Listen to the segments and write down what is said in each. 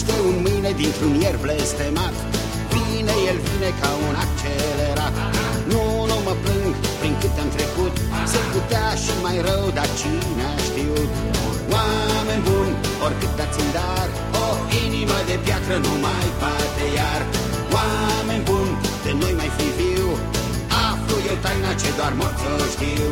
naște un mâine dintr-un ieri blestemat. Vine, el vine ca un accelerat. Nu mă plâng prin cât am trecut, se putea și mai rău, dar cine a știut? Oameni buni, oricât dați în dar, o inimă de piatră nu mai bate iar. Oameni buni, de noi mai fi viu, aflu eu taina ce doar morți o știu.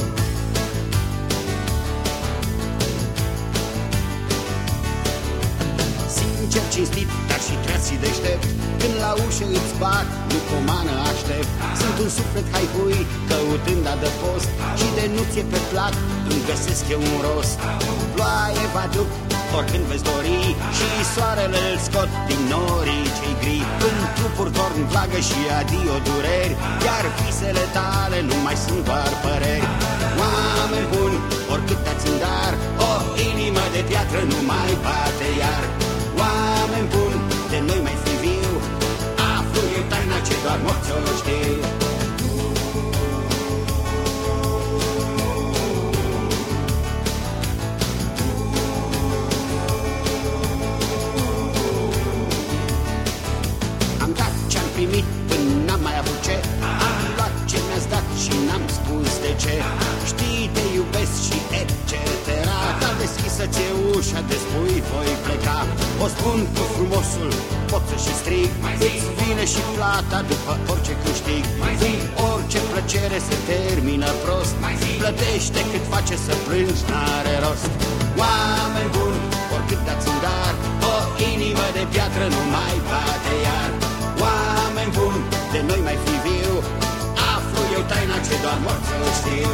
Sincer, cinstit, dar și treaz și deștept, când la ușă îți bat, nu cu o mană aștept. Sunt un suflet haihui, căutând adăpost, și de nu ți-e pe plac, îmi găsesc eu un rost. Ploaie vă aduc, oricând veți dori, și soarele îl scot din norii cei gri. În trupuri torn vlagă și adio dureri, iar visele tale nu mai sunt doar păreri. Oameni buni, oricât dați în dar, o inimă de piatră nu mai bate iar. Oameni buni, de noi mai fi viu, aflu eu taina ce doar morți o știu. Am dat ce-am primit până n-am mai avut ce, am luat ce mi-ați dat și n-am spus de ce. Știi, te iubesc și etc. Dar deschisă ție ușa, te spui, voi pleca. O spun cu frumosul, pot să și strig, îți vine și plata după orice câștig. Când orice plăcere se termină prost, plătește cât face să plângi, n-are rost. Oameni buni, oricât dați în dar, o inimă de piatră nu mai bate iar. Oameni buni, de noi mai fi viu, aflu eu taina ce doar morți o știu.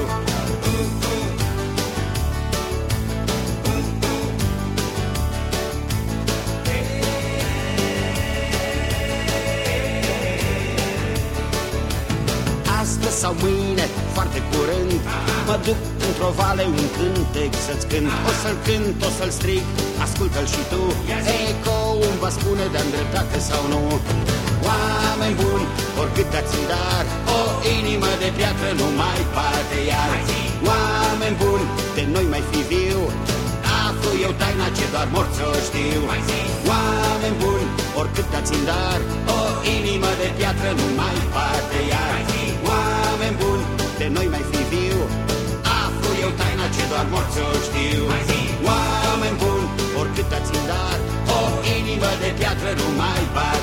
Astăzi sau mâine, foarte curând, mă duc într-o vale un cântec să-ți cânt. O să-l cânt, o să-l strig, ascultă-l și tu. Eco-ul îmi va spune de-am dreptate sau nu. Oameni buni, oricât dați în dar, o inimă de piatră nu mai bate iar. Oameni buni, de noi mai fi viu, aflu eu taina ce doar morți o știu. Oameni buni, oricât dați în dar, o inimă de piatră nu mai bate iar. Oameni buni, de noi mai fi viu, aflu eu taina ce doar morți o știu. Oameni buni, oricât dați în dar, o inimă de piatră nu mai bate.